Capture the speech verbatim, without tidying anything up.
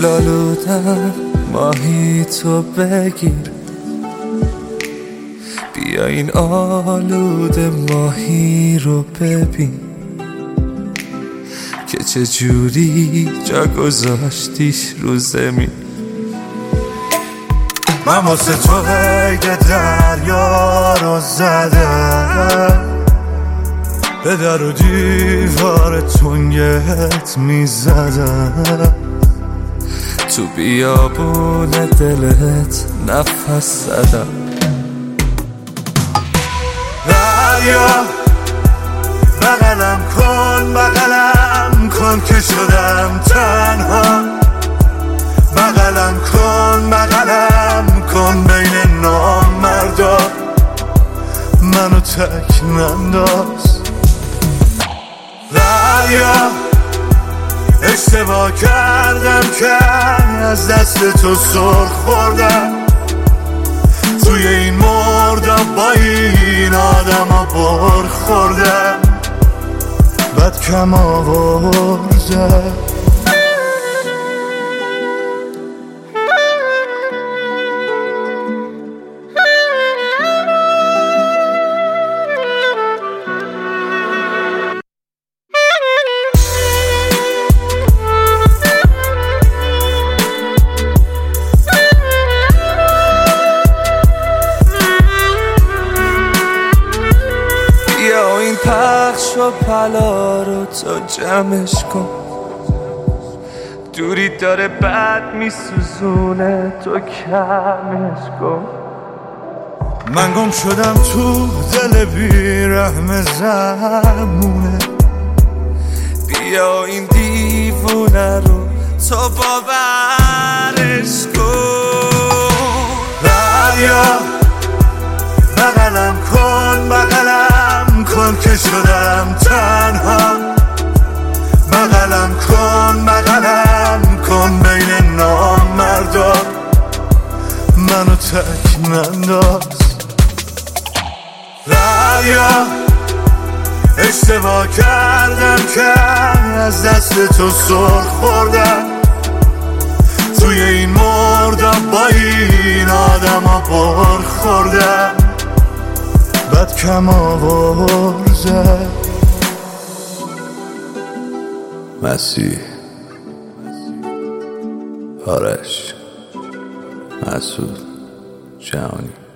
دلالودم ماهی تو بگیر، بیا این آلوده ماهی رو ببین که چه جوری جا گذاشتیش رو زمین. من واسه تو قید دریا رو زدم، به در و دیوار تنگت میزدم، تو بیابون دلت نفس زدم. دریا بغلم کن بغلم کن که شدم تنها، بغلم کن بغلم کن بین نامردا، منو تک ننداز. دریا اشتباه کردم که از دست تو سر خوردم، توی این مردم با این آدم ها بر خوردم، بد کم آوردم. این پخش و پلا رو تو جمعش کن، دوری داره بد میسوزونه تو کمش کن. من گم شدم تو دل بیرحم زمونه، بیا این دیوونه رو تو باورش کن. دریا بغلم کن بغلم کن که شدم تنها، بغلم کن بغلم کن بین نامردا، منو تک ننداز. دریا اشتباه کردم که از دست تو سر خوردم، توی این مردم با این آدم ها بر خوردم، بد کم آورده. مسیح، آرش، مسعود، جهانی.